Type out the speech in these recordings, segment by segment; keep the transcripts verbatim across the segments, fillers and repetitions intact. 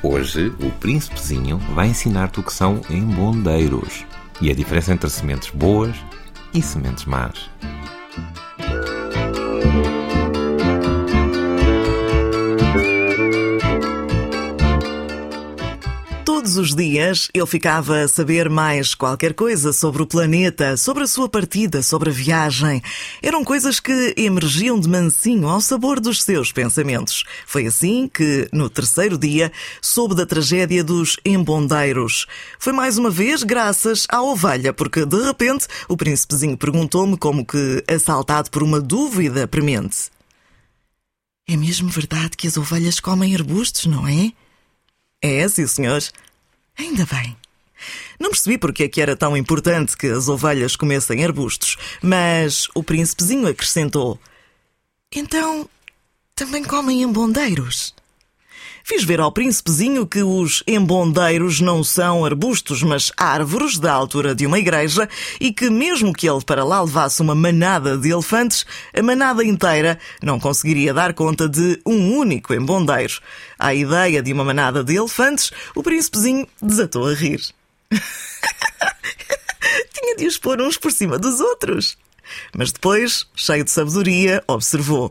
Hoje, o Príncipezinho vai ensinar-te o que são embondeiros e a diferença entre sementes boas e sementes más. Todos os dias ele ficava a saber mais qualquer coisa sobre o planeta, sobre a sua partida, sobre a viagem. Eram coisas que emergiam de mansinho ao sabor dos seus pensamentos. Foi assim que, no terceiro dia, soube da tragédia dos embondeiros. Foi mais uma vez graças à ovelha, porque de repente o príncipezinho perguntou-me como que assaltado por uma dúvida premente. É mesmo verdade que as ovelhas comem arbustos, não é? É, sim, senhor. Ainda bem. Não percebi porque é que era tão importante que as ovelhas comessem arbustos, mas o príncipezinho acrescentou. Então, também comem embondeiros? Fiz ver ao príncipezinho que os embondeiros não são arbustos, mas árvores da altura de uma igreja e que mesmo que ele para lá levasse uma manada de elefantes, a manada inteira não conseguiria dar conta de um único embondeiro. À ideia de uma manada de elefantes, o príncipezinho desatou a rir. Tinha de os pôr uns por cima dos outros. Mas depois, cheio de sabedoria, observou.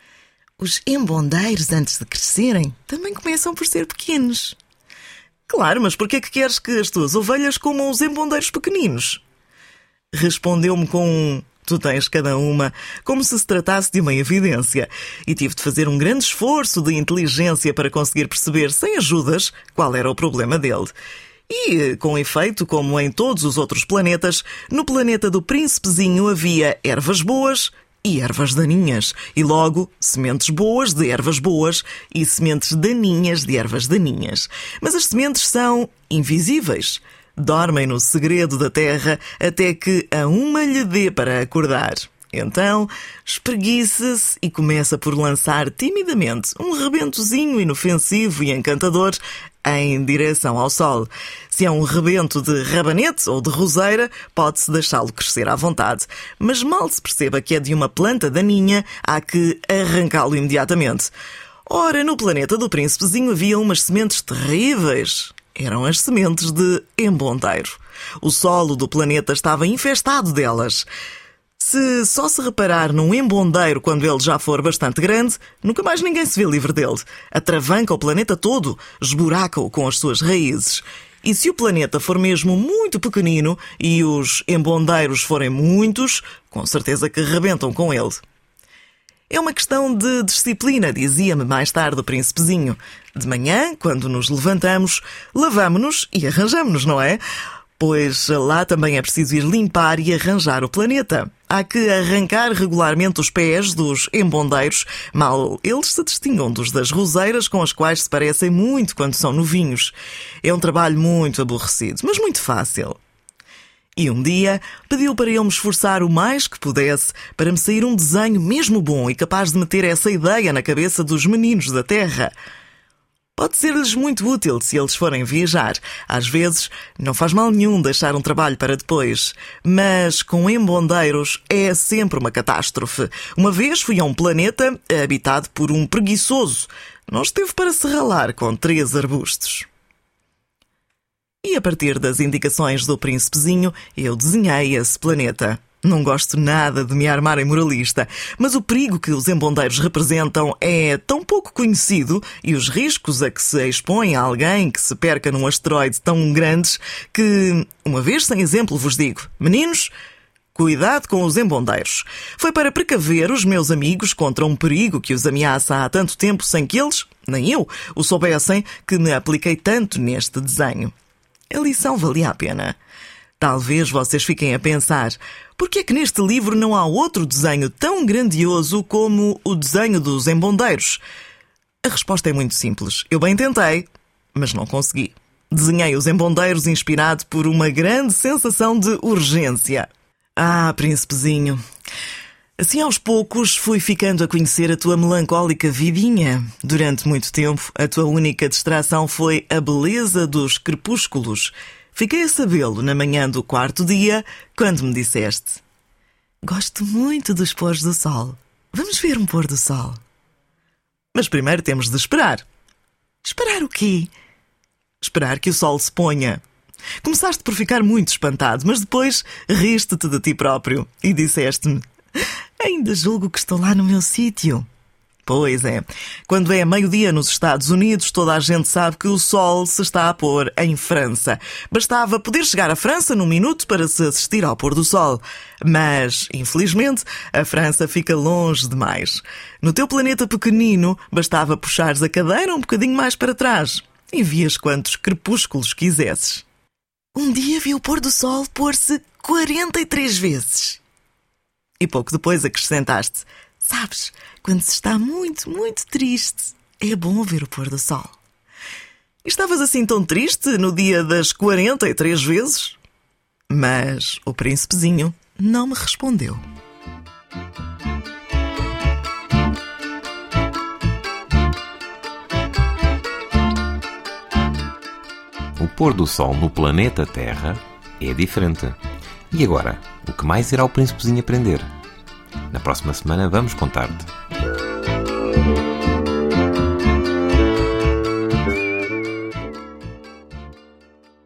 Os embondeiros, antes de crescerem, também começam por ser pequenos. Claro, mas por que é que queres que as tuas ovelhas comam os embondeiros pequeninos? Respondeu-me com um tu tens cada uma, como se se tratasse de uma evidência. E tive de fazer um grande esforço de inteligência para conseguir perceber, sem ajudas, qual era o problema dele. E, com efeito, como em todos os outros planetas, no planeta do príncipezinho havia ervas boas e ervas daninhas, e logo sementes boas de ervas boas e sementes daninhas de ervas daninhas. Mas as sementes são invisíveis. Dormem no segredo da terra até que a uma lhe dê para acordar. Então, espreguiça-se e começa por lançar timidamente um rebentozinho inofensivo e encantador em direção ao sol. Se é um rebento de rabanete ou de roseira, pode-se deixá-lo crescer à vontade. Mas mal se perceba que é de uma planta daninha, há que arrancá-lo imediatamente. Ora, no planeta do príncipezinho havia umas sementes terríveis. Eram as sementes de embondeiro. O solo do planeta estava infestado delas. Se só se reparar num embondeiro quando ele já for bastante grande, nunca mais ninguém se vê livre dele. Atravanca o planeta todo, esburaca-o com as suas raízes. E se o planeta for mesmo muito pequenino e os embondeiros forem muitos, com certeza que rebentam com ele. É uma questão de disciplina, dizia-me mais tarde o príncipezinho. De manhã, quando nos levantamos, lavamo-nos e arranjamo-nos, não é? Pois lá também é preciso ir limpar e arranjar o planeta. Há que arrancar regularmente os pés dos embondeiros, mal eles se distingam dos das roseiras com as quais se parecem muito quando são novinhos. É um trabalho muito aborrecido, mas muito fácil. E um dia pediu para eu me esforçar o mais que pudesse para me sair um desenho mesmo bom e capaz de meter essa ideia na cabeça dos meninos da Terra. Pode ser-lhes muito útil se eles forem viajar. Às vezes, não faz mal nenhum deixar um trabalho para depois. Mas com embondeiros é sempre uma catástrofe. Uma vez fui a um planeta habitado por um preguiçoso. Não esteve para se ralar com três arbustos. E a partir das indicações do príncipezinho, eu desenhei esse planeta. Não gosto nada de me armar em moralista, mas o perigo que os embondeiros representam é tão pouco conhecido e os riscos a que se expõe a alguém que se perca num asteroide tão grandes que, uma vez sem exemplo, vos digo, meninos, cuidado com os embondeiros. Foi para precaver os meus amigos contra um perigo que os ameaça há tanto tempo sem que eles, nem eu, o soubessem, que me apliquei tanto neste desenho. A lição valia a pena. Talvez vocês fiquem a pensar, por que é que neste livro não há outro desenho tão grandioso como o desenho dos embondeiros? A resposta é muito simples. Eu bem tentei, mas não consegui. Desenhei os embondeiros inspirado por uma grande sensação de urgência. Ah, príncipezinho, assim aos poucos fui ficando a conhecer a tua melancólica vidinha. Durante muito tempo, a tua única distração foi a beleza dos crepúsculos. Fiquei a sabê-lo na manhã do quarto dia, quando me disseste: gosto muito dos pôres do sol. Vamos ver um pôr do sol. Mas primeiro temos de esperar. Esperar o quê? esperar que o sol se ponha. Começaste por ficar muito espantado, mas depois riste-te de ti próprio e disseste-me: ainda julgo que estou lá no meu sítio. Pois é, quando é meio-dia nos Estados Unidos, toda a gente sabe que o sol se está a pôr em França. Bastava poder chegar à França num minuto para se assistir ao pôr do sol. Mas, infelizmente, a França fica longe demais. No teu planeta pequenino, bastava puxares a cadeira um bocadinho mais para trás e vias quantos crepúsculos quisesses. Um dia vi o pôr do sol pôr-se quarenta e três vezes. E pouco depois acrescentaste: sabes, quando se está muito, muito triste, é bom ver o pôr do sol. E estavas assim tão triste no dia das quarenta e três vezes? Mas o príncipezinho não me respondeu. O pôr do sol no planeta Terra é diferente. E agora, o que mais irá o príncipezinho aprender? Na próxima semana vamos contar-te.